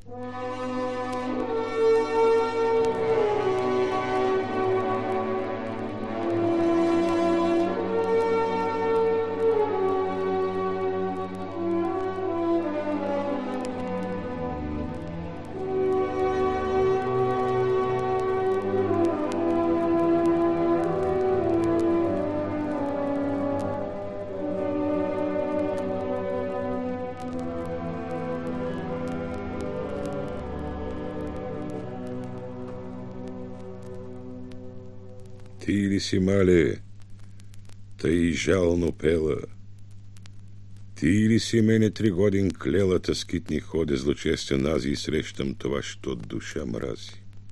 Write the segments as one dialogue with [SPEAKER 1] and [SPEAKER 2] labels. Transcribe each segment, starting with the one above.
[SPEAKER 1] Ti li si male, тъй жално пела. Ти ли си мене 3 годин клела, та скитни ходе злочестен аз и срещам това, що душа мрази.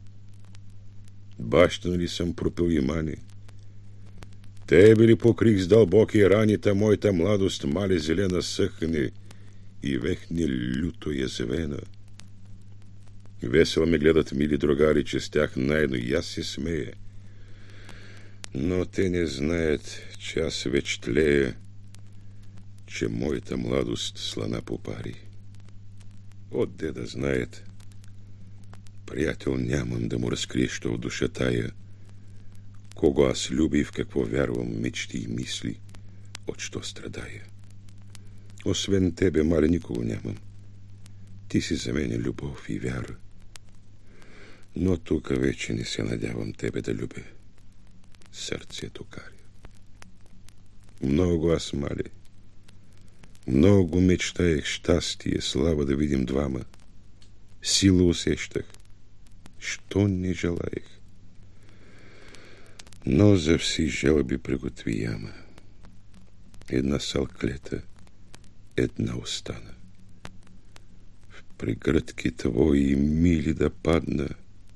[SPEAKER 1] Бащан ли съм пропил имани? Тебе ли покрих с дълбоки рани, та моята младост мале зелена съхне и вехне люто язвена. Весело ме гледат мили другари, че с тях наедно и аз се смея. Но те не знаят, че аз вече тлея, че моята младост слана по пари. Отде да знаят. Приятел нямам да му разкрие, що в душа тая, кого аз люби и в какво вярвам, мечти и мисли, от що страдая. Освен тебе, мале, никого нямам. Ти си за мене любов и вяра. Но тук вече не се надявам тебе да любя. Сърцето каря. Много аз, мале, много мечтаех щастие, слава да видим двама. Сила усещах, що не желаех. Но за вси жалби приготви яма. Една салклета, една остана. В прегръдки твои мили да падна.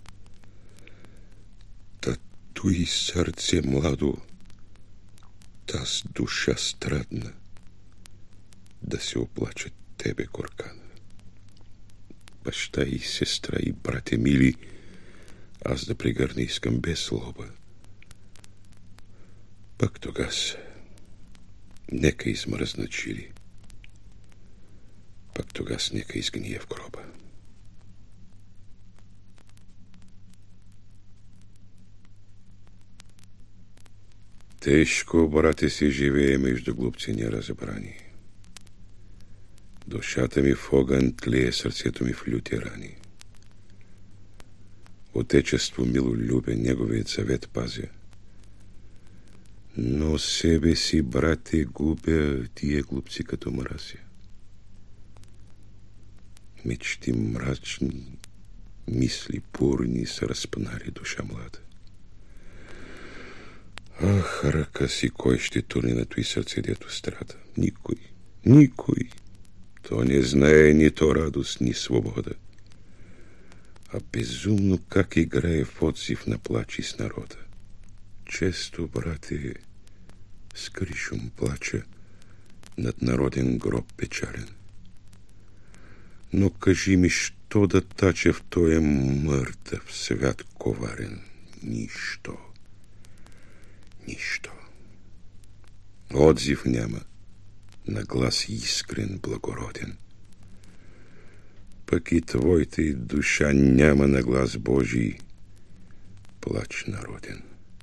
[SPEAKER 1] Той сърце младо, таз душа страдна, да се оплачат тебе, горкана. Баща и сестра и брате мили, аз да прегърна искам без злоба. Пък тогас нека измръзна чили, пък тогас нека изгния в гроба. Тежко, брате, си живее между глупци неразбрани. Душата ми в огън тлее, сърцето ми в люти рани. Отечество мило любя, неговият съвет пазя. Но себе си, брате, губя, тия глупци като мразя. Мечти мрачни, мисли пурни са разпънали душа млада. Ах, ръка си, кой ще турне на той сърце, дето страда? Никой, никой. То не знае ни то радост, ни свобода. А безумно как играе в отзив на плач из народа. Често, брате, скри шум плача над народен гроб печален. Но кажи ми, що да тача в тоя мъртъв свят коварен? Нищо. Нищо. Отзив няма на глас искрен, благороден. Пък и твоята и душа няма на глас Божий плач народен.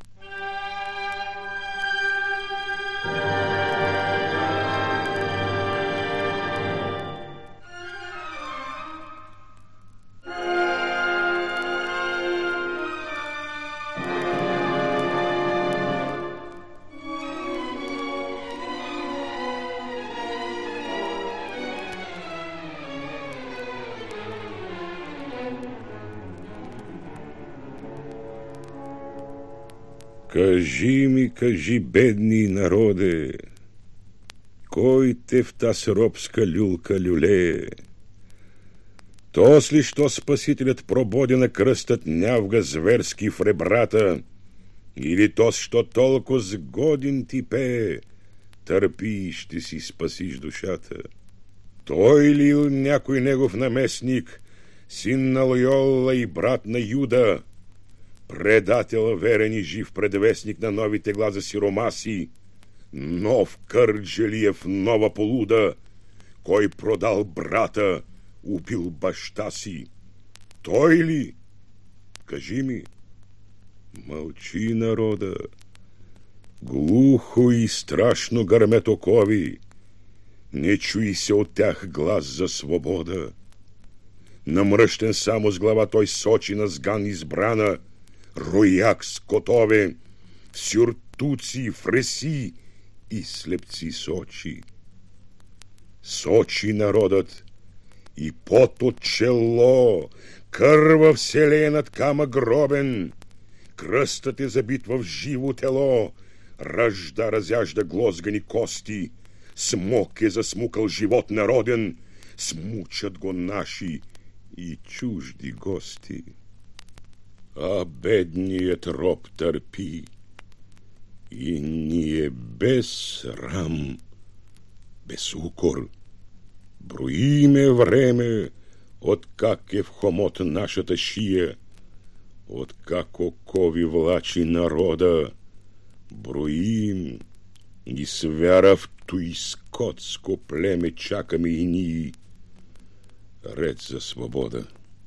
[SPEAKER 1] Кажи ми, кажи, бедни народе, кой те в таз робска люлка люлее? Тос ли, що Спасителят прободи на кръстът нявга зверски в ребрата, или тос, що толкова сгоден ти пее, търпи и ще си спасиш душата? Той ли някой негов наместник, син на Лойола и брат на Юда, предател верен и жив предвестник на нови тегла за сиромаси, нов Кърджалиев, нова полуда, кой продал брата, убил баща си? Той ли? Кажи ми. Мълчи, народа. Глухо и страшно гърмят окови. Не чуй се от тях глас за свобода. Намръщен само с глава той сочи на сган избрана, рояк с котове, сюртуци, фреси и слепци сочи. Сочи народът и пот от чело, кърва вселенът кама гробен, кръстът е забит в живо тело, ражда, разяжда глозгани кости, смок е засмукал живот народен, смучат го наши и чужди гости. А бедният роб търпи и ние без срам, без укор броиме време, откак е в хомот нашата шия, откак окови влачи народа, броим и с вяра в той скотско племе чакаме и ние ред за свобода.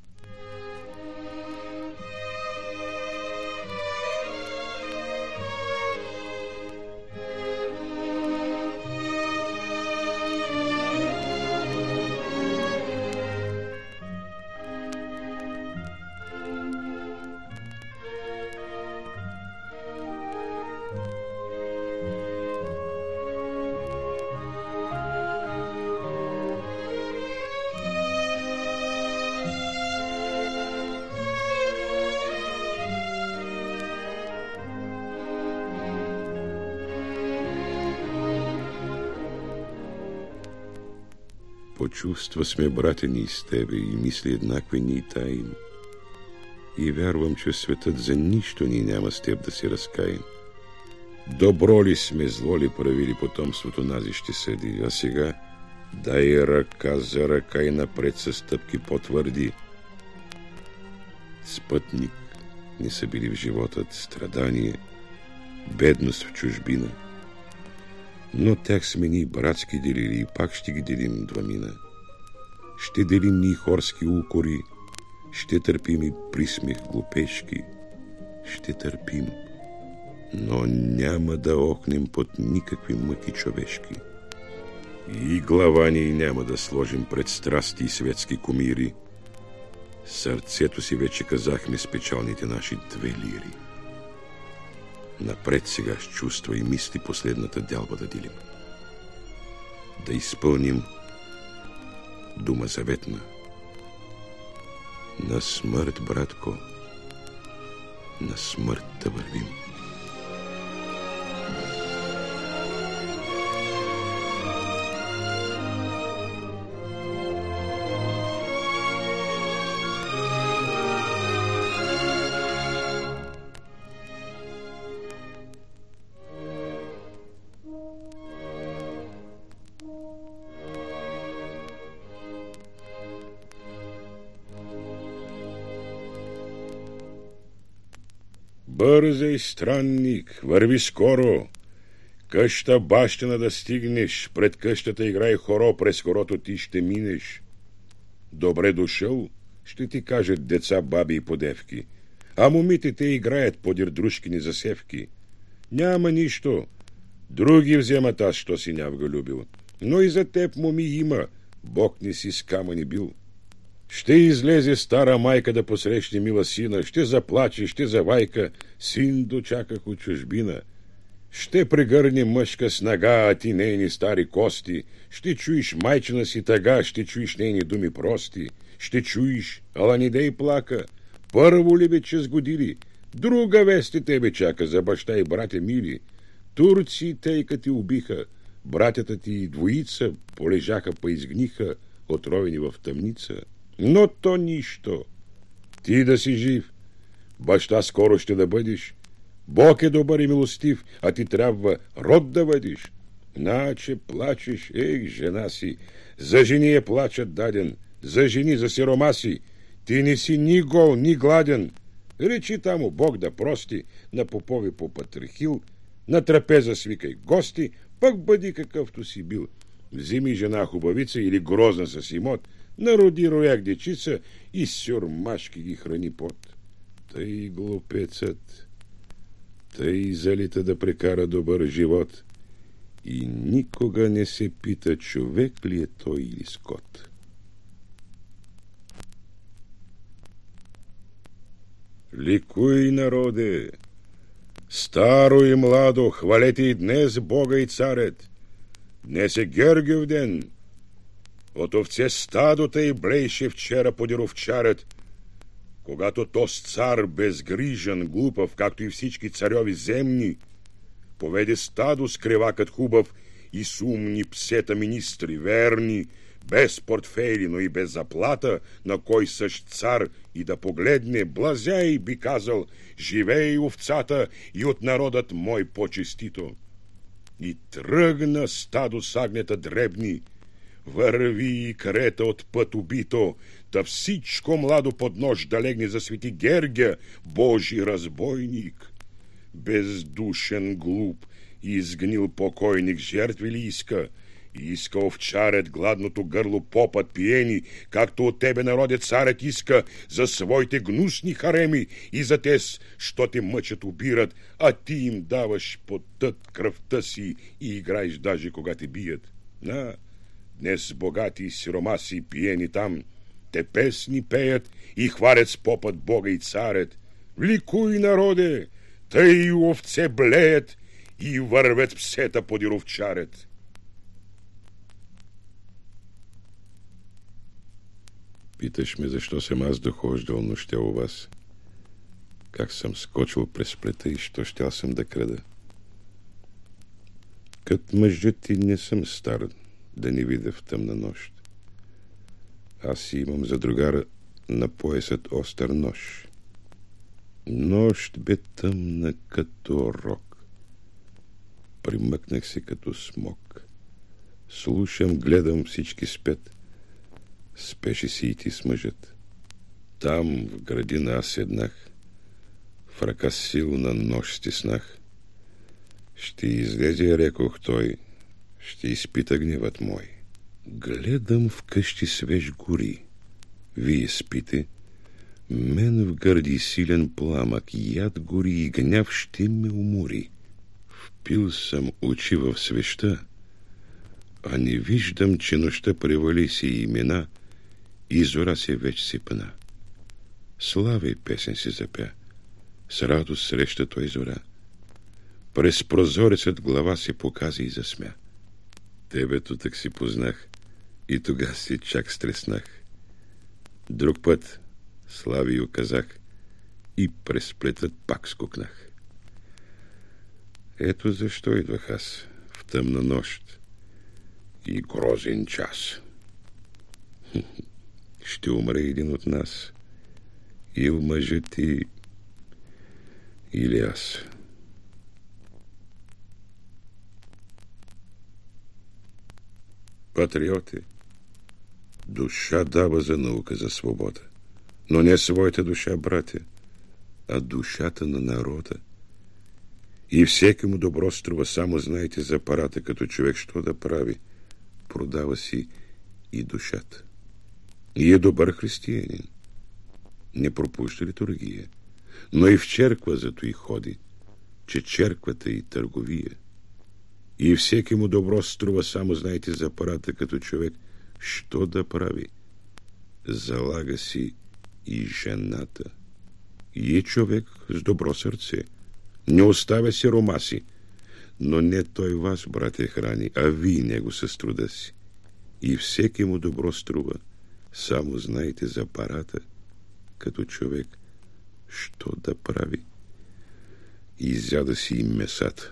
[SPEAKER 1] По чувства сме братени с тебе и мисли еднакви ни таим. И вярвам, че светът за нищо ни няма с теб да се разкаем. Добро ли сме, зло ли правили, потомството нази ще съди. А сега дай ръка за ръка и напред със стъпки потвърди. Спътник не са били в живота страдание, бедност в чужбина. Но тях сме ни братски делили и пак ще ги делим двамина. Ще делим ни хорски укори, ще търпим и присмех глупешки. Ще търпим, но няма да охнем под никакви мъки човешки. И глава ни няма да сложим пред страсти и светски кумири. Сърцето си вече казахме с печалните наши 2 лири. Напред сега с чувства и мисли последната дялба да делим. Да изпълним дума заветна. На смърт, братко, на смърт да вървим. Бързай, странник, върви скоро. Къща бащина да стигнеш, пред къщата играй хоро, през хорото ти ще минеш. Добре дошъл, ще ти кажат деца, баби и подевки. А момите те играят подир дружкини засевки. Няма нищо. Други вземат аз, що си няв го любил. Но и за теб, моми, има. Бог не си с камъни бил. Ще излезе стара майка да посрещне мила сина, ще заплаче, ще завайка, син дочаках от чужбина. Ще прегърне мъжка снага, а ти нейни стари кости, ще чуеш майчина си тъга, ще чуеш нейни думи прости, ще чуеш, ала не дей плака, първо ли вече сгодили, друга вести тебе чака за баща и братя мили. Турци тейка ти убиха, братята ти двоица полежаха па изгниха, отровени в тъмница. Но то нищо. Ти да си жив, баща скоро ще да бъдеш. Бог е добър и милостив, а ти трябва род да бъдеш. Наче плачеш, жена си, за жени е плачът даден, за жени, за сиромаси. Ти не си ни гол, ни гладен. Речи тамо Бог да прости, на попови по патрихил, на трапеза свикай гости, пък бъди какъвто си бил. Вземи жена хубавица или грозна с имот, Народи рояк дечица и сюрмашки ги храни пот. Тъй глупецът, тъй залита да прекара добър живот и никога не се пита човек ли е той или скот. Ликуй, народе! Старо и младо, хвалете и днес Бога и царят. Днес е Георгиев ден. От овце стадота и блейше вчера подир овчарят, когато тос цар безгрижен, глупав, както и всички царьови земни, поведе стадо с кревакът хубав и с умни псета министри, верни, без портфейли, но и без заплата, на кой същ цар и да погледне, блазяй, би казал, живей овцата и от народът мой по-честито. И тръгна стадо с агнета дребни, върви и крета от път убито, да всичко младо под нож да легне за свети Гергия, Божи разбойник. Бездушен, глуп и изгнил покойник жертви ли иска? Иска овчарят гладното гърло попът пиени, както от тебе народе царят иска за своите гнусни хареми и за тез, що те мъчат убират, а ти им даваш под тът кръвта си и играеш даже кога те бият. На, днес богати и сиромаси пиени там, те песни пеят и хвалят с попът Бога и царят. Ликуй, народе, тъй овце блеят и вървят псета подир овчарят. Питаш ме, защо съм аз дохождал нощя у вас? Как съм скочил през плета и що щял съм да крада? Кът мъжът ти не съм стар да не видя в тъмна нощ. Аз си имам за другара на поясът остър нож. Нощ бе тъмна като рок. Примъкнах се като смок. Слушам, гледам, всички спят. Спеше си и ти с мъжът. Там в градина аз седнах, в ръка силна нож стиснах. Ще излезе, рекох той, ще изпита гневът мой. Гледам в къщи свеж гори. Вие спите, мен в гърди силен пламък, яд гори и гняв ще ме умори. Впил съм очи в свеща, а не виждам, че нощта превали си имена и зора се вече си пъна. Слава и песен си запя, с радост среща той зора. През прозорецът глава си показа и засмя. Тебето так си познах и тога си чак стреснах. Друг път слави указах и през плетът пак скукнах. Ето защо идвах аз в тъмна нощ и грозен час. Ще умре един от нас, или мъжът ти, или аз. Патриоти, душа дава за наука за свобода, но не своята душа, братя, а душата на народа. И всеки му добро струва, само знайте за парата, като човек що да прави, продава си и душата. И е добър християнин, не пропуща литургия, но и в черква зато и ходи, че черквата и търговия. И всеки му добро струва, само знайте за парата, като човек що да прави, залага си и жената. И е човек с добро сърце, не оставя сиромаси, но не той вас, брате, храни, а вие него с труда си. И всеки му добро струва, само знайте за парата, като човек що да прави, и изяда си и месата.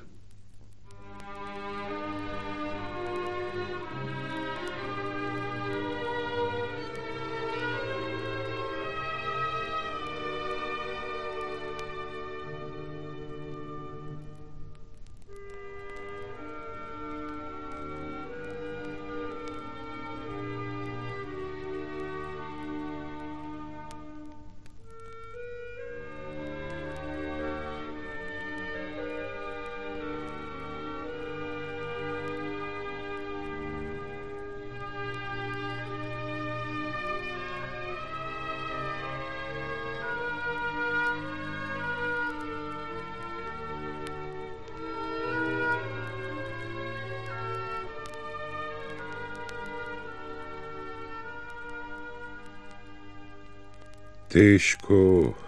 [SPEAKER 1] Тежко,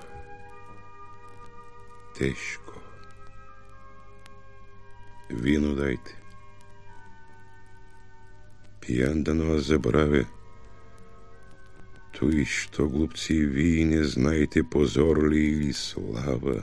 [SPEAKER 1] тежко. Вино дайте. Пиян дано забравя. То и что, глупцы, ви не знаете, позор ли или слава.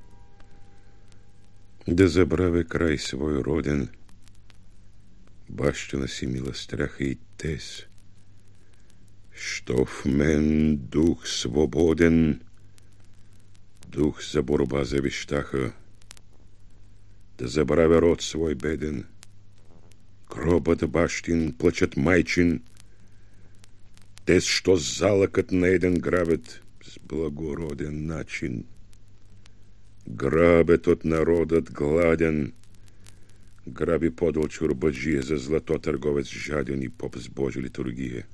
[SPEAKER 1] Да забравя край свой роден, бащина си милостраха и тез, что в мен дух свободен, дух за борба завещаха, да забравя род свой беден, гробът бащин, плачът майчин, тез, що залъкът на еден грабят с благороден начин. Грабят от народът гладен, граби подол чурбаджия, за злато търговец жаден и поп с Божия литургия.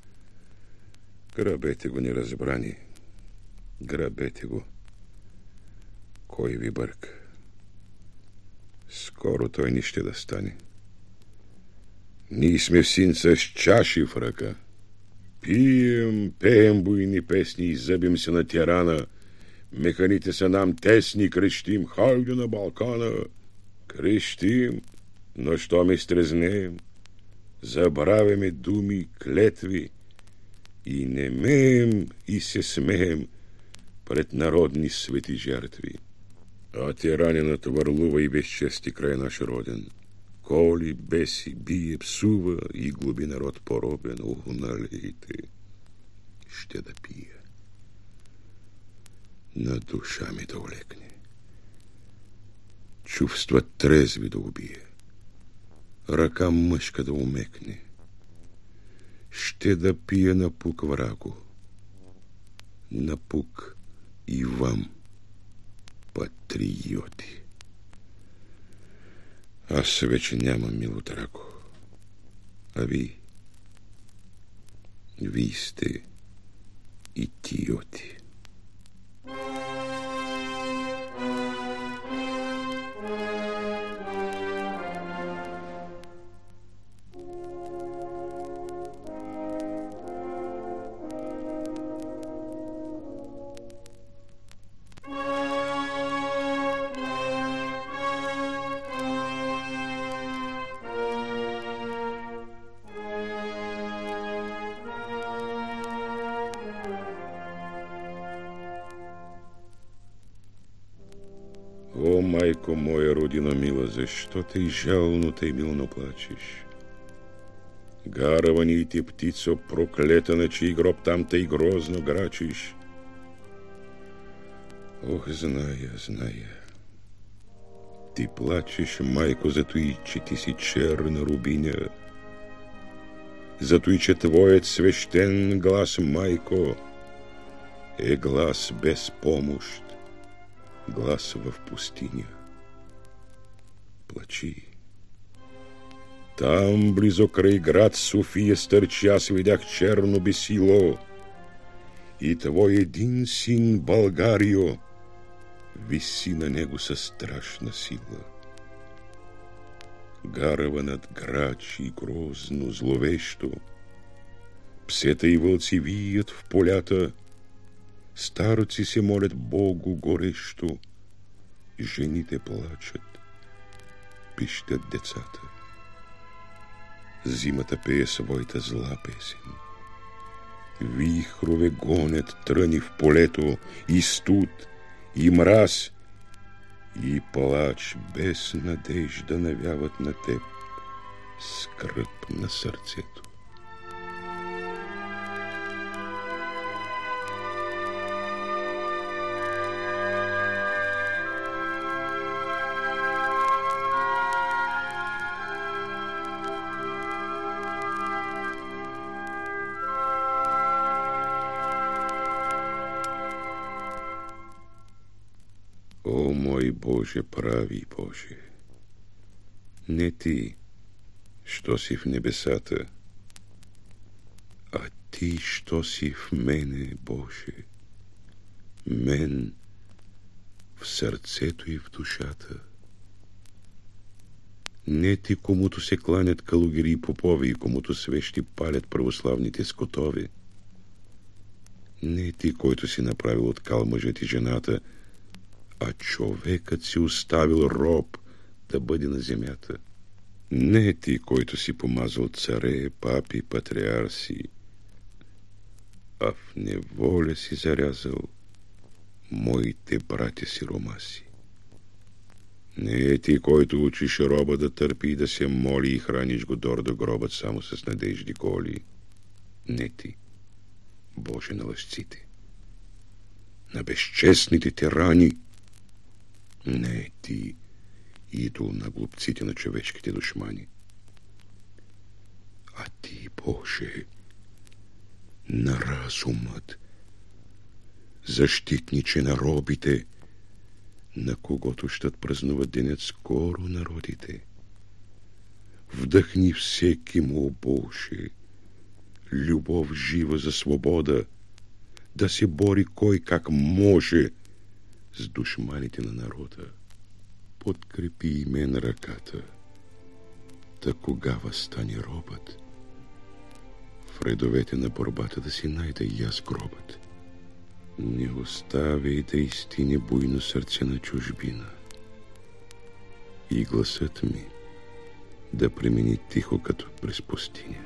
[SPEAKER 1] Грабете го, неразбрани, грабете го. Кой ви бърка? Скоро той ни ще да стане. Ние сме в синца с чаши в ръка. Пием, пеем буйни песни и зъбим се на тирана. Механите са нам тесни, крещим, хайде на Балкана. Крещим, но що ми стрезнеем, забравяме думи, клетви и немеем и се смеем пред народни свети жертви. А тиранинът върлува и безчести край наш роден. Коли, беси, бие, псува и глуби народ поробен. Налейте, ще да пия. На душа ми да олекне. Чувства трезви да убие. Ръка мъжка да умекне. Ще да пия напук враго. Напук и вам, патриоти. Аз вече нямам мило драго. А ви сте идиоти. О, майко моя, родина мила, защо тъй жално, тъй милно плачеш? Гаравани и ти, птицо, проклета, на чий гроб там тъй грозно грачиш? Ох, зная. Ти плачеш, майко, за той, че ти си черна рубиня, за той, че твоят свещен глас, майко, е глас без помощ, глас в пустиня. Плачи. Там, близо край град София стърчи, аз видях черно бесило, и твой един син, Българио, виси на него със страшна сила. Гарава над грач и грозно, зловещо, псета и вълци вият в полята, старци се молят Богу горещо, жените плачат, пищят децата. Зимата пее своята зла песен. Вихрове гонят тръни в полето, и студ, и мраз, и плач без надежда навяват на теб скръб на сърцето. О, мой Боже, прави Боже, не ти, що си в небесата, а ти, що си в мене, Боже, мен в сърцето и в душата. Не ти, комуто се кланят калугери и попови, и комуто свещи палят православните скотови, Не ти, който си направил от кал мъжът и жената, а човекът си оставил роб да бъде на земята. Не ти, който си помазал царе, папи, патриарси, а в неволя си зарязал моите братя сиромаси. Не ти, който учиш роба да търпи и да се моли и храниш го дор до гробът само с надежди голи. Не ти, Боже на лъжците, на безчестните тирани. Не ти, идол на глупците, на човешките душмани. А ти, Боже, на разумът, защитниче на робите, на когото щат празнуват денят скоро народите. Вдъхни всеки му, Боже, любов жива за свобода, да се бори кой как може с душманите на народа. Подкрепи и мен ръката, та кога възстане робът, в редовете на борбата да си найда и аз гробът. Не оставяй да изтине буйно сърце на чужбина и гласът ми да премини тихо като през пустиня.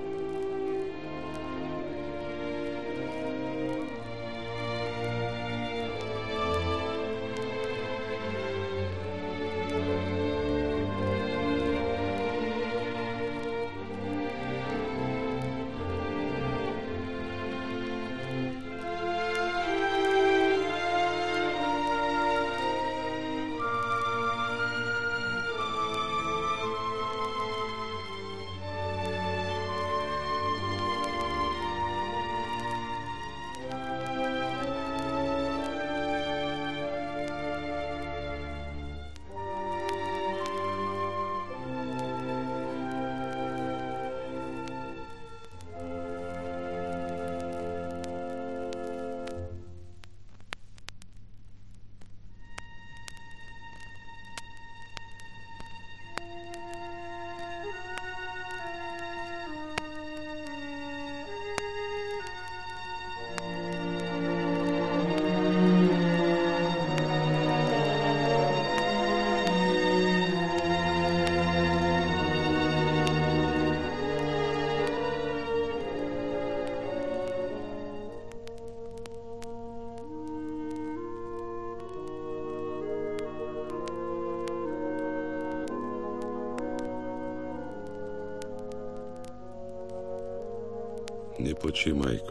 [SPEAKER 1] Не плачи, майко.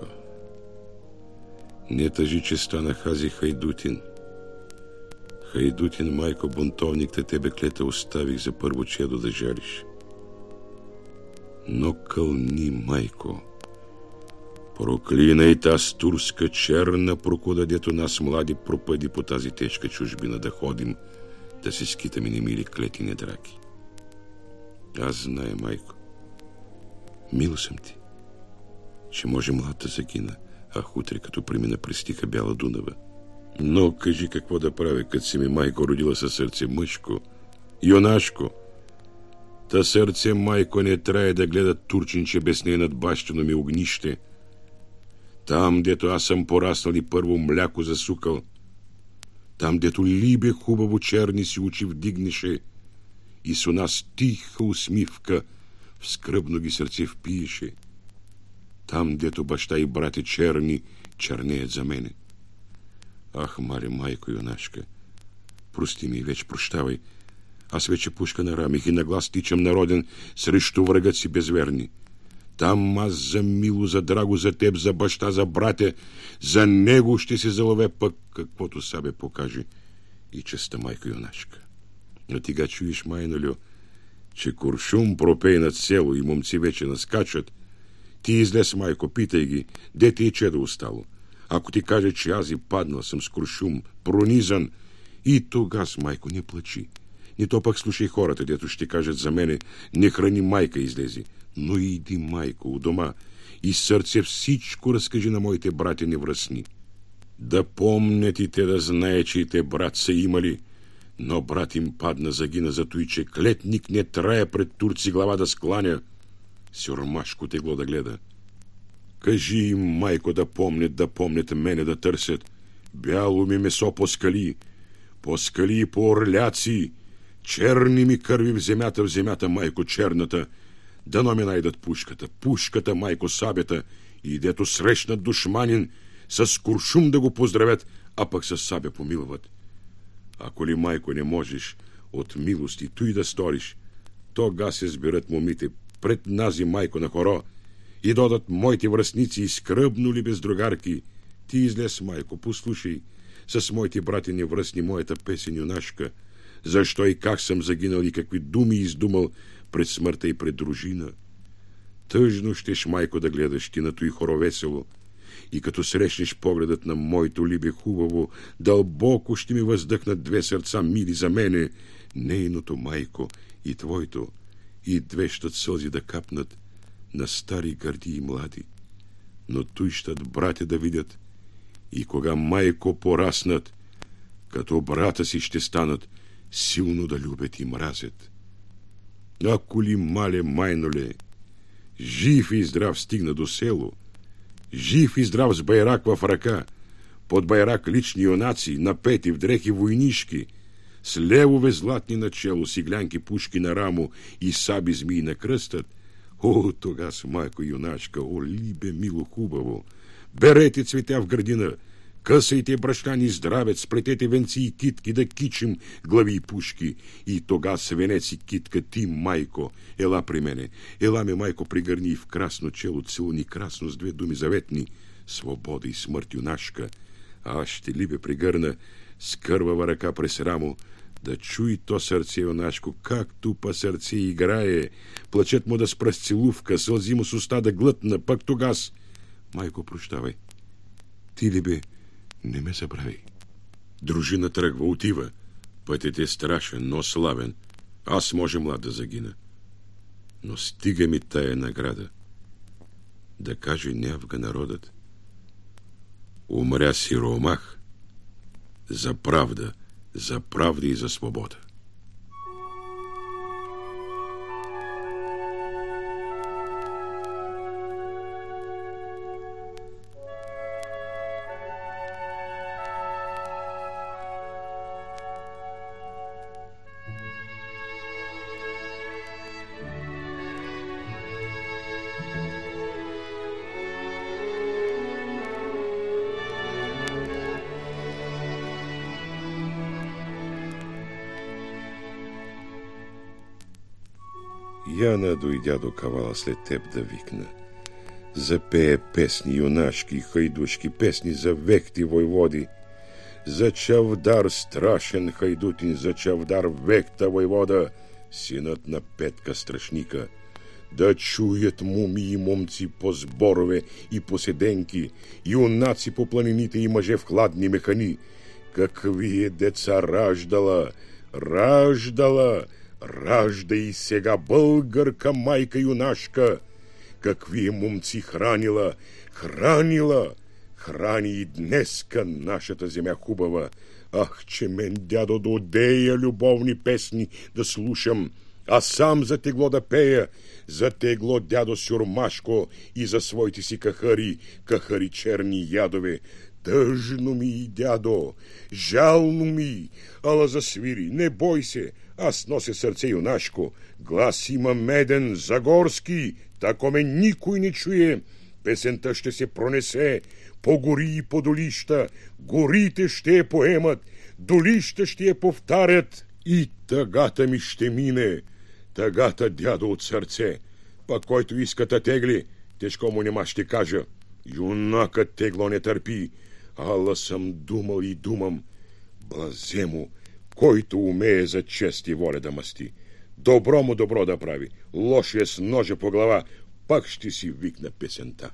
[SPEAKER 1] Не тъжи, че стана Хази хайдутин. Хайдутин, майко, бунтовник, те тебе клета оставих за първо чедо да жариш. Но кълни, майко, проклинай таз турска черна прокуда, дето нас млади пропъди по тази тежка чужбина да ходим, да се скитаме немили клетини драки. Аз знае, майко, мил съм ти, че може млад да загина, а утре като премина през тиха бяла Дунава. Но кажи какво да правя, като си ми майко родила със сърце мъжко, юнашко. Та сърце, майко, не трае да гледа турчинче без нея над бащино ми огнище. Там, дето аз съм пораснал и първо мляко засукал, там, дето либе хубаво черни си очи вдигнеше и с нас тиха усмивка в скръбно ги сърце впиеше. Там, дето баща и брате черни чернеят за мене. Ах, маре, майко юнашка, прости ми и вече прощавай. Аз вече пушка нарамих и наглас тичам народен срещу врагът си безверни. Там аз за мило, за драго, за теб, за баща, за брате, за него ще се залове пък каквото сабе покаже и честа, майко юнашка. Но ти га чуеш, майнолю, че куршум пропей над село и момци вече наскачат. Ти излез, майко, питай ги, де ти е чедо остало. Ако ти каже, че аз и паднал съм с куршум, пронизан, и тогас, майко, не плачи. Не то пък слушай хората, дето ще кажат за мене, не храни, майка излези. Но иди, майко, у дома и сърце всичко разкажи на моите братя невръстни. Да помнят и те да знае, че и те брат са имали, но брат им падна, загина, зато и че клетник не трае пред турци глава да скланя, сюрмашко тегло да гледа. Кажи им, майко, да помнят мене да търсят. Бяло ми месо по скали и по орляци, черни ми кърви в земята, майко, черната. Дано ми найдат пушката, майко, сабята, и дето срещнат душманин, с куршум да го поздравят, а пък с сабя помилват. Ако ли, майко, не можеш от милости той да сториш, тога се сберат момите пред нази, майко, на хоро, и додат моите връстници и скръбно ли без другарки. Ти излез, майко, послушай с моите брати невръстни моята песен юнашка, защо и как съм загинал и какви думи издумал пред смъртта и пред дружина. Тъжно щеш, майко, да гледаш ти на той хоровесело, и като срещнеш погледът на моето либе хубаво, дълбоко ще ми въздъхнат две сърца мили за мене, нейното, майко, и твоето, и две щат сълзи да капнат на стари гърди и млади. Но той щат братя да видят, и кога, майко, пораснат, като брата си ще станат, силно да любят и мразят. Ако ли, мале, майноле, жив и здрав стигна до село, жив и здрав с байрак в ръка, под байрак лични юнаци, напети в дрехи войнишки, с левове златни на чело, сиглянки пушки на рамо и саби змии на кръстът, о, тогас, майко юначка, о, либе мило хубаво, берете цветя в градина, късайте брашляни здравец, сплетете венци и китки, да кичим глави и пушки, и тогас венец и китка ти, майко, ела при мене, ела ме, майко, пригърни и в красно чело целуни красно с две думи заветни, свобода и смърт юнашка, а аз ще либе пригърна с кървава ръка през рамо, да чуй то сърце юначко, как тупа сърце играе, плачет му да спра с целувка, сълзи му с уста да глътна, пък тогас. Майко, прощавай, ти ли бе, не ме забрави. Дружина тръгва, отива, пътят е страшен, но славен, аз може млад да загина. Но стига ми тая награда, да каже нявга народът. Умря сиромах за правда и за свобода. Яна дойдя до кавала след теб да викна. Запее песни юнашки, хайдушки, песни за вехти войводи, за Чавдар страшен хайдутин, за Чавдар вехта войвода, синът на Петка страшника. Да чуят муми и момци по сборове и по седенки, юнаци по планините и мъже в хладни механи. Какви е деца раждала, ражда и сега българка майка юнашка. Какви момци хранила, храни и днеска нашата земя хубава. Ах, че мен, дядо, да одея любовни песни да слушам, а сам за тегло да пея, за тегло, дядо Сюрмашко, и за своите си кахари черни ядове. Тъжно ми, дядо, жално ми, ала засвири, не бой се, аз нося сърце юнашко, глас има меден, загорски, тако ме никой не чуе. Песента ще се пронесе по гори и по долища, горите ще я поемат, долища ще я повтарят и тъгата ми ще мине. Тъгата, дядо, от сърце, пък който иска да тегли, тежко му нема ще кажа. Юнакът тегло не търпи, ала съм думал и думам. Блазе му, който умее за чест и воля да мъсти. Добро му добро да прави, лошия с ножа по глава, пак ще си викна песента.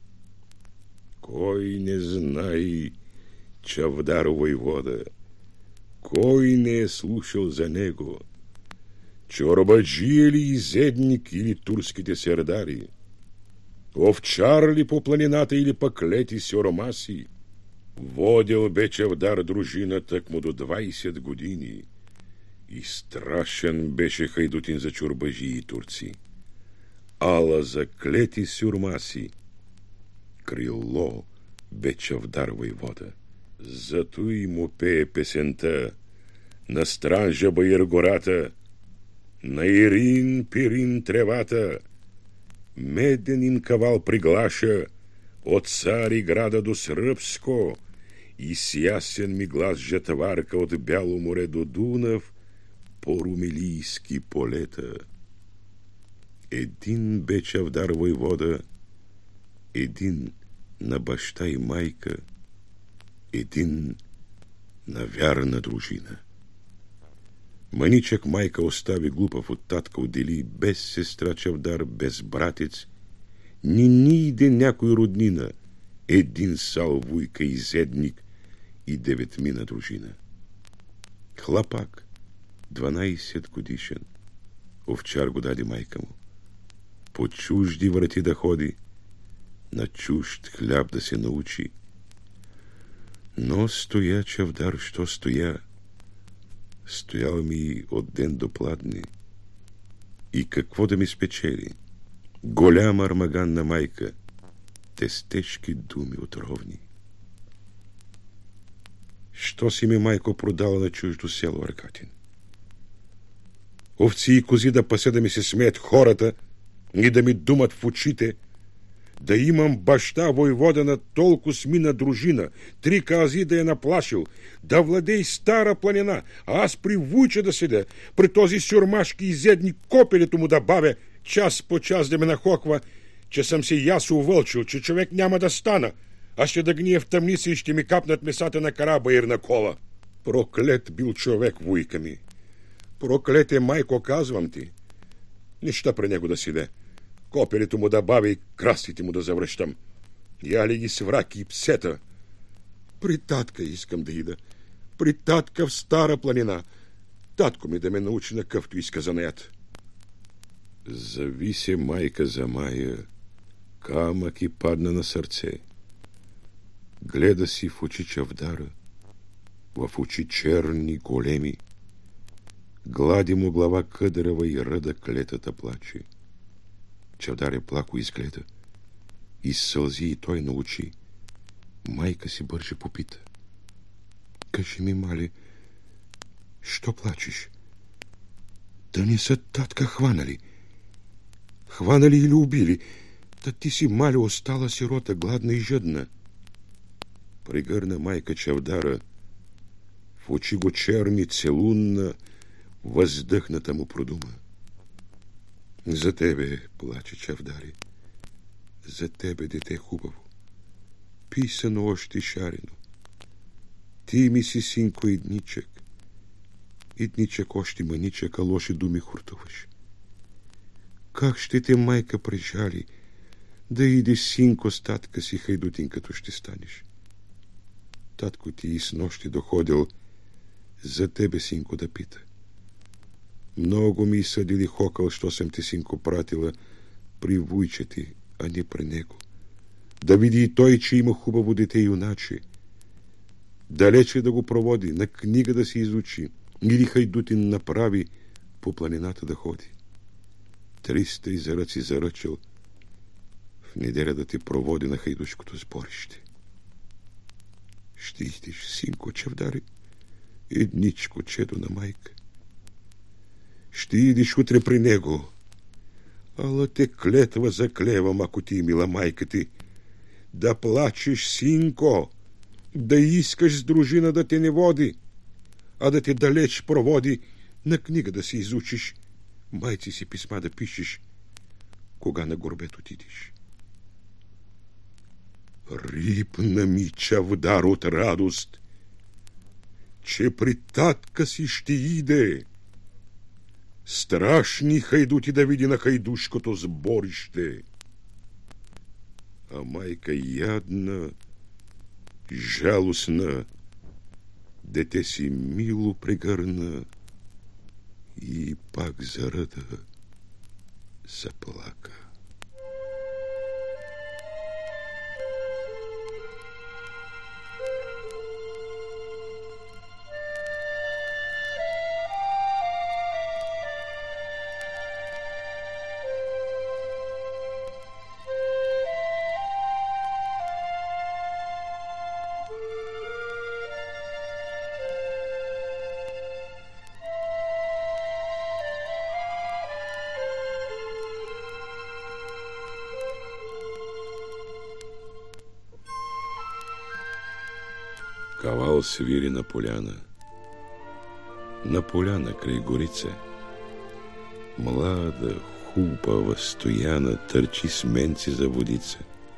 [SPEAKER 1] Кой не знае Чавдар войвода, кой не е слушал за него? Чорбаджия ли изедник или турските сердари? Овчар ли по планината или пък лети сиромаси? Водил бе Чавдар дружина тъкмо до 20 години и страшен беше хайдутин за чорбаджии и турци. Ала за клети сюрмаси крило бе Чавдар войвода. Зато и му пее песента на Странджа Баир гората, на Ирин Пирин тревата. Меден им кавал приглаша от Цари града до Сръбско, и с ясен ми глас жетварка от Бяло море до Дунав по румилийски полета. Един бе Чавдар войвода, един на баща и майка, един на вярна дружина. Маничък майка остави глупав от татка, отдели без сестра Чавдар, без братец, ни иде някой роднина, един сал вуйка и зедник и 9 дружина. Хлапак, 12 годишен, овчар го даде майка му. По чужди врати да ходи, на чужд хляб да се научи. Но стоя Чавдар, що стоя, стоял ми от ден до пладне. И какво да ми спечели? Голяма армаганна майка, тестечки думи отровни. Що си ми, майко, продала на чуждо село, Аркатин? Овци и кози да пасе, да ми се смеят хората и да ми думат в очите, да имам баща войвода на толкова смина дружина, 3 кази да е наплашил, да владей Стара планина, а аз при вуйче да седя, при този сюрмашки изедник копелето му да бавя, час по час да ме нахоква, че съм се и аз увълчил, че човек няма да стана, а ще да гния в тъмница и ще ми капнат месата на Карабаир на кола. Проклет бил човек, вуйка ми. Проклет е, майко, казвам ти. Нища при него да седе. Копелето му да бавя и крастите му да завръщам. Я ли ги свраки и псета? При татка искам да ида. При татка в Стара планина. Татко ми да ме научи на къвто иска занаят. Зави се майка за Мая, камък и падна на сърце. Гледа си в очи Чавдара, в очи черни, големи. Глади му глава къдрева и ръда клетата плаче. Чавдар е плако изгледа. Из сълзи и той научи. Майка си бърже попита. Кажи ми, мали, що плачеш? Да не са татка хванали? Хванали или убили? Да ти си, мали, остала сирота, гладна и жадна. Пригърна майка Чавдара, в очи го черни, целунна, въздъхната му продума. За тебе плаче, Чавдари, за тебе, дете хубаво, писано още шарено. Ти ми си, синко, идничък още маничък, а лоши думи хуртуваш. Как ще те майка прежали, да иде, синко, с татка си хайдутин, като ще станеш. Татко ти и с нощи доходил за тебе, синко, да пита. Много ми съдили хокъл, що съм те, синко, пратила при вуйче ти, а не при него. Да види и той, че има хубаво дете юначе. Далече да го проводи, на книга да се изучи, или хайдутин направи по планината да ходи. 300 изръци заръчал в неделя да те проводи на хайдушкото сборище. Ще идиш, синко Чавдари, едничко чедо на майка. Ще идиш утре при него. Ала те клетва заклевам, ако ти, мила майка ти, да плачеш, синко, да искаш с дружина да те не води, а да те далеч проводи, на книга да се изучиш, майци си писма да пишеш, кога на горбет отидиш. Рипна ми Чавдар от радост, че при татка си ще иде. Страшни хайдути да види на хайдушкото сборище. А майка ядна, жалостна, дете си мило прегърна и пак заръда заплака. Кавал свири на поляна. На поляна край горица. Млада, хупава стояна търчи с менци за водица.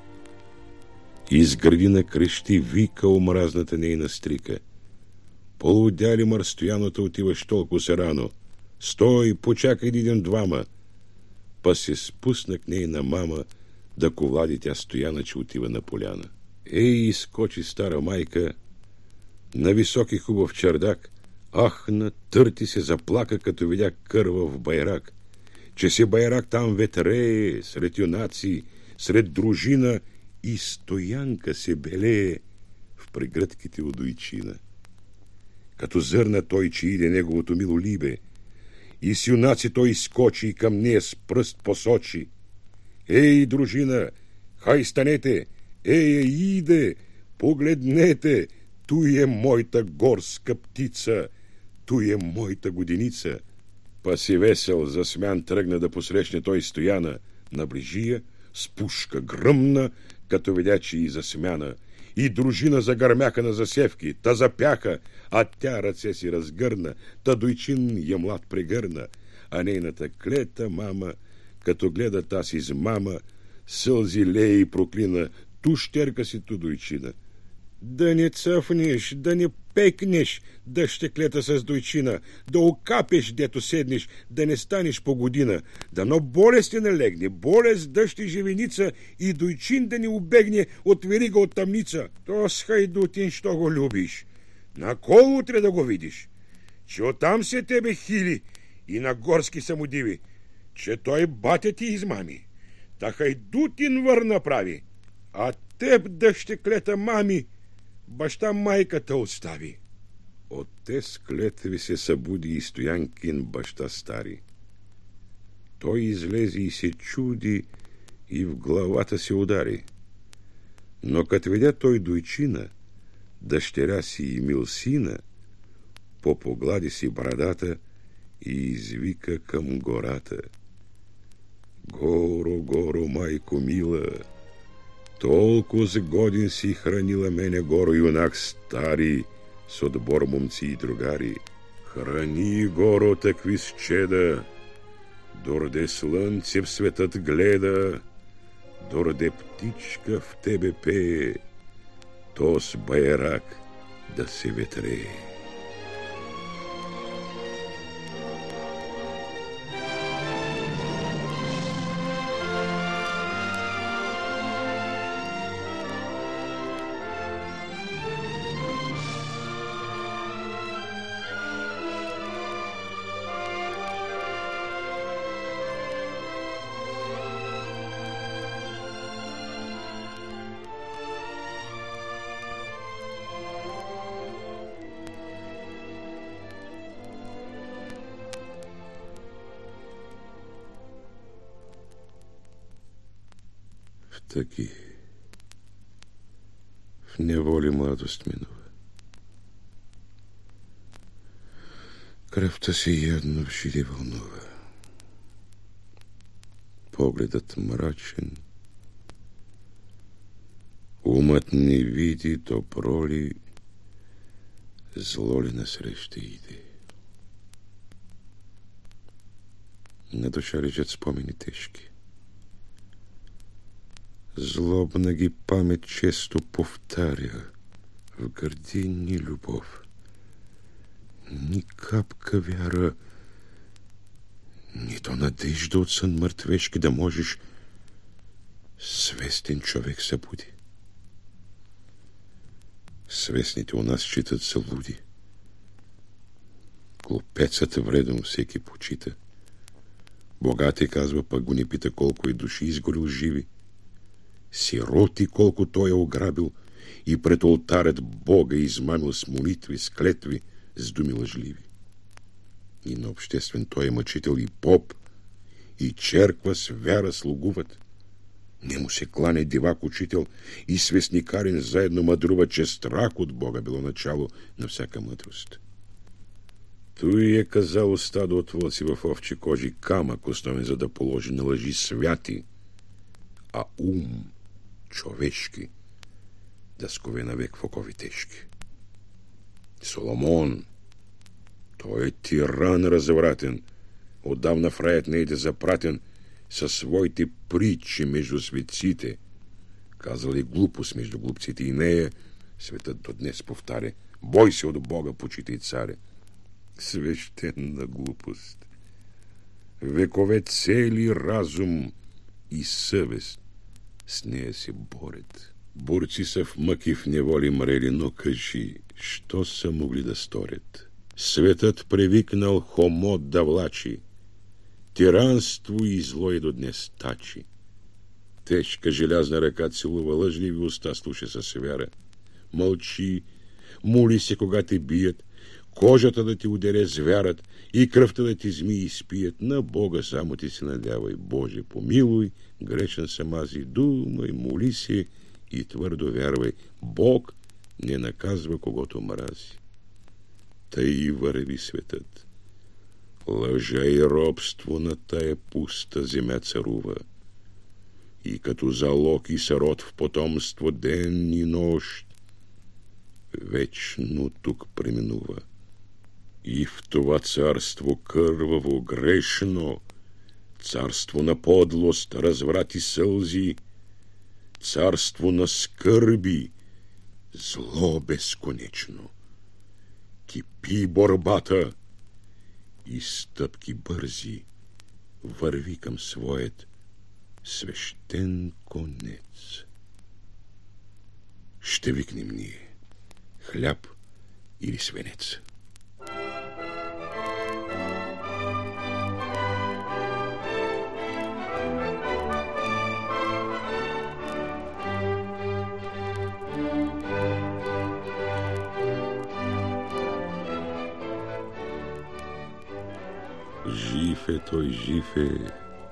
[SPEAKER 1] Из градина крещи, вика омразната нейна стрика. Полудя ли мър Стояното, отиваш толкова се рано? Стой, почакай да идем двама. Па се спусна к нейна мама, да ковлади тя Стояна, че отива на поляна. Ей, изкочи стара майка на високи хубав чердак, ахна, търти се, заплака, като видя кървав байрак, че си байрак там ветрее, сред юнаци, сред дружина, и Стоянка се белее в прегръдките от дойчина. Като зърна той, че иде неговото мило либе, и с юнаци той скочи и към нея с пръст посочи. Ей, дружина, хай станете, ей, иде, погледнете, туй е моята горска птица, туй е моята годеница. Па си весел, засмян, тръгна да посрещне той Стояна, наближи я, с пушка гръмна, като видя, че и засмяна, и дружина загърмяха на засевки, та запяха, а тя ръце си разгърна, та дойчин я млад прегърна, а нейната клета мама, като гледа таз из мама, сълзи лее и проклина, ту щерка си, ту дойчина. Да не цъфнеш, да не пекнеш, да ще клета с дойчина, да окапеш, дето седнеш, да не станеш по година, дано болест ти налегне, болест, дъжд и живеница, и дойчин да ни убегне от верига от тъмница. То с хайдутин, що го любиш. На кол утре да го видиш, че оттам се тебе хили и на горски самодиви, че той батя ти измами. Та хайдутин върна прави, а теб да ще клета мами, баща майката остави. От тез клетви се събуди и Стоянкин баща стари. Той излезе и се чуди и в главата се удари. Но като видя той дойчина, дъщеря си и милсина, попоглади си брадата и извика към гората. Горо, горо, майко мила, толкова с годин си хранила мене, горо, юнак стари, с отбор момци и другари. Храни, горо, такви с чеда, дорде слънце в светът гледа, дорде птичка в тебе пее, то с байрак да се ветрее. Таки в неволи младост минува. Кръвта си едно в жили вълнува. Погледът мрачен, умът не види добро ли, зло ли насреща иде. На душа лежат спомени тежки. Злобна ги памет често повтаря в гърдини любов. Ни капка вяра, нито надежда от сън мъртвешки да можеш свестен човек събуди. Свестните у нас считат са луди. Глупецът вредно всеки почита. Богатый казва, пък го не пита колко и души изгорил живи. Сироти колко той е ограбил и пред олтарят Бога измамил с молитви, с клетви, с думи лъжливи. И на обществен той е мъчител и поп, и черква с вяра слугуват. Не му се кланя дивак учител и свестникарин заедно мъдрува, че страх от Бога било начало на всяка мъдрост. Той е казало стадо от вълци в овчи кожи, камък основен, за да положи на лъжи святи, а ум човешки да скове навек в окови тежки. Соломон, той тиран развратен, отдавна в раят не иде запратен, със своите притчи между светците. Казали глупост между глупците и нея, светът до днес повтаря: бой се от Бога, почитай царя. Свещена глупост. Векове цели разум и съвест с нея се борят. Борци са в мъки, в неволи мрели, но кажи, що са могли да сторят? Светът привикнал хомот да влачи, тиранство и зло и до днес тачи. Тежка желязна ръка целува, лъжливи уста слуша със вяра. Мълчи, моли се, кога те бият, кожата да ти ударе звярат и кръвта да ти змии изпият. На Бога само ти се надявай. Боже, помилуй, грешен съм аз, и думай, моли се и твърдо вярвай. Бог не наказва когото мрази. Тъй и върви светът. Лъжа и робство на тая пуста земя царува. И като залог и сирот в потомство ден и нощ вечно тук преминува. И в това царство кърваво, грешно, царство на подлост, разврат и сълзи, царство на скърби, зло безконечно, кипи борбата и стъпки бързи върви към своят свещен конец. Ще викнем ние хляб или свенец. Жив е той, жив е.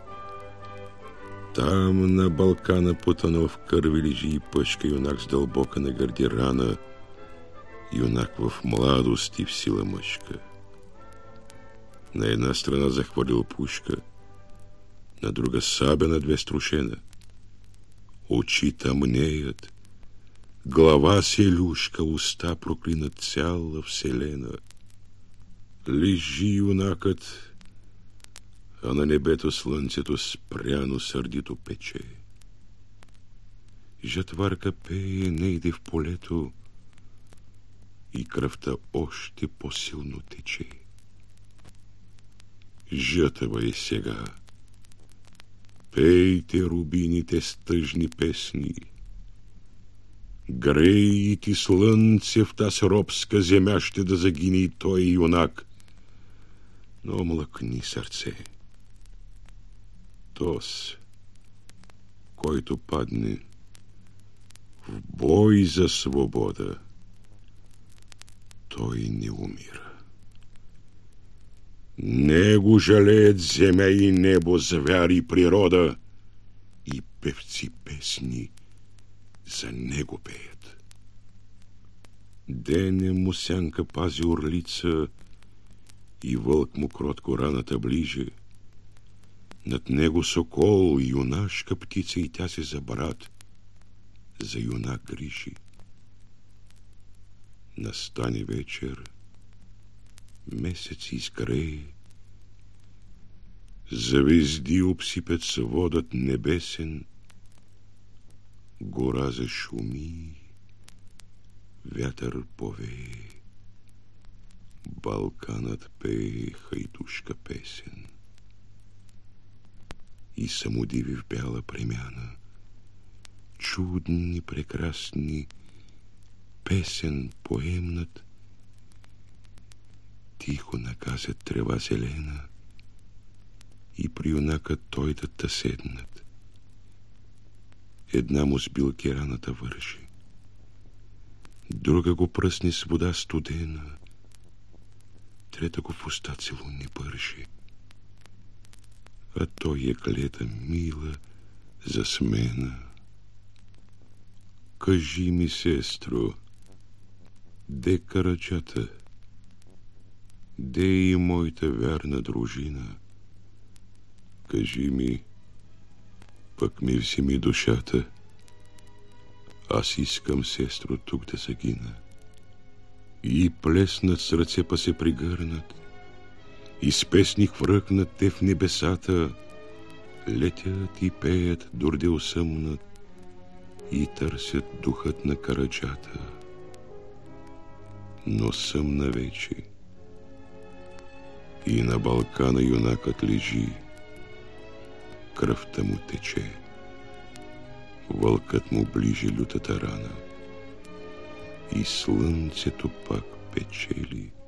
[SPEAKER 1] Там на Балкана потънал в кърви лежи и пъшка, юнак с дълбока на гърди рана, юнак в младост и в сила мъжка. На една страна захвърлил пушка, на друга сабя на две струшена. Очи тъмнеят, глава се люшка, уста проклинат цяла вселена. Лежи юнакът, а на небето слънцето спряно сърдито пече. Жатварка пее, не иде в полето и кръвта още по-силно тече. Жътва е сега. Пейте, рубините, стъжни песни. Грей и ти слънце в таз робска земя, ще да загине и той юнак. Но млъкни, сърце. Тос, който падне в бой за свобода, той не умира. Него жалеят земя и небо, звяр и природа, и певци песни за него пеят. Дене му сянка пази орлица и вълк му кротко раната ближе. Над него сокол, юнашка птица, и тя се за брат, за юнак грижи. Настане вечер, месец изгрее, звезди обсипят сводът небесен, гора зашуми, вятър повее, Балканът пее хайдушка песен. И самодиви в бяла премяна, чудни, прекрасни, песен поемнат, тихо наказат трева зелена и при юнака той да седнат. Една му с билки раната върши, друга го пръсне с вода студена, трета го в уста целуни бърши. А той е гледа мила за смена. Кажи ми, сестро, де карачата, де и моята вярна дружина? Кажи ми, пък ми вземи душата, аз искам, сестро, тук да загина. І плеснат срце пасе пригърнат, и с песни хвръкнат те в небесата, летят и пеят дурде усъмнат, и търсят духът на караджата. Но съмна вече, и на Балкана юнакът лежи, кръвта му тече, вълкът му ближи лютата рана, и слънцето пак печели